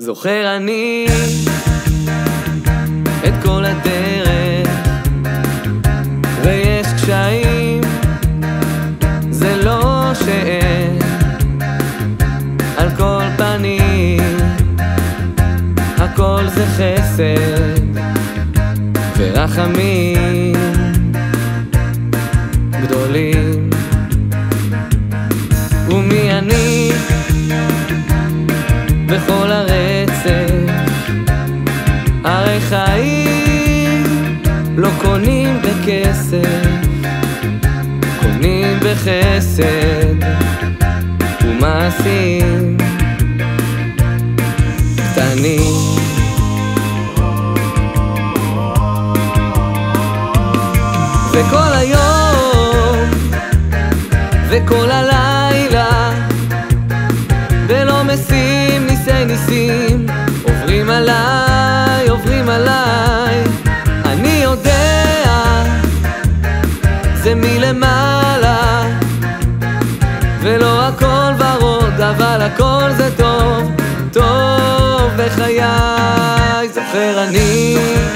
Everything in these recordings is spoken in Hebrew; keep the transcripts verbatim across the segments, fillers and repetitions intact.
זוכר אני את כל הדרך, ויש קשיים, זה לא שאין. על כל פנים הכל זה חסד ורחמים גדולים. ומי אני בכל הרצף? הרי חיים לא קונים בכסף, קונים בחסד ומעשים קטנים. וכל היום וכל הלילה ולא משים ניסי ניסים עוברים עליי, עוברים עליי. אני יודע זה מלמעלה ולא הכל ורוד, אבל הכל זה טוב, טוב בחיי. זוכר אני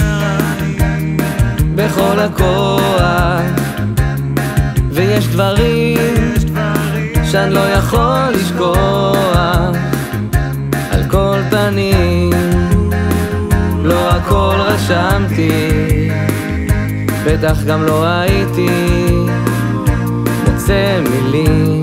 בכל הכוח, ויש דברים שאני לא יכול לשכוח. על כל פנים לא הכל רשמתי, בטח גם לא הייתי מוצא מילים.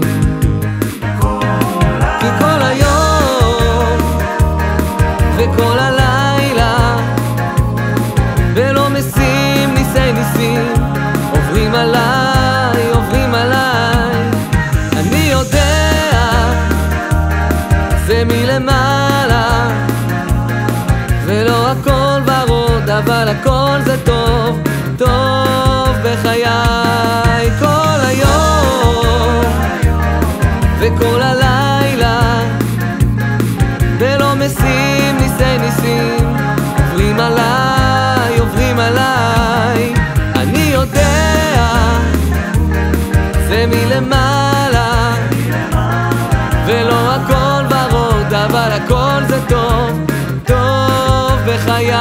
כי כל היום וכל הלילה ולא משים ניסי ניסים עוברים עליי, עוברים עליי. אני יודע זה מלמעלה ולא הכל ורוד, אבל הכל זה טוב, טוב בחיי. כל היום וכל הלילה ולא משים ניסי ניסים עוברים עליי, עוברים עליי. אני יודע זה מלמעלה ולא הכל ורוד, אבל הכל זה טוב, טוב בחיי.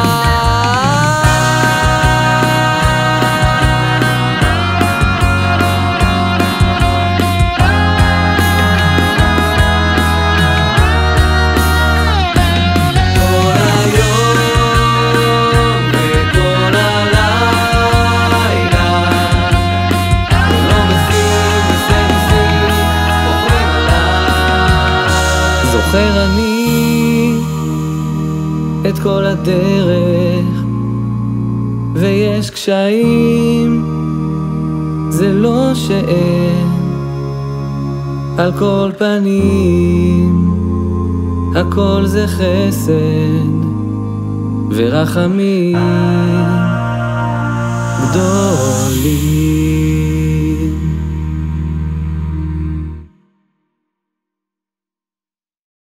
זוכר אני את כל הדרך, ויש קשיים, זה לא שאין. על כל פנים הכל זה חסד ורחמים גדולים.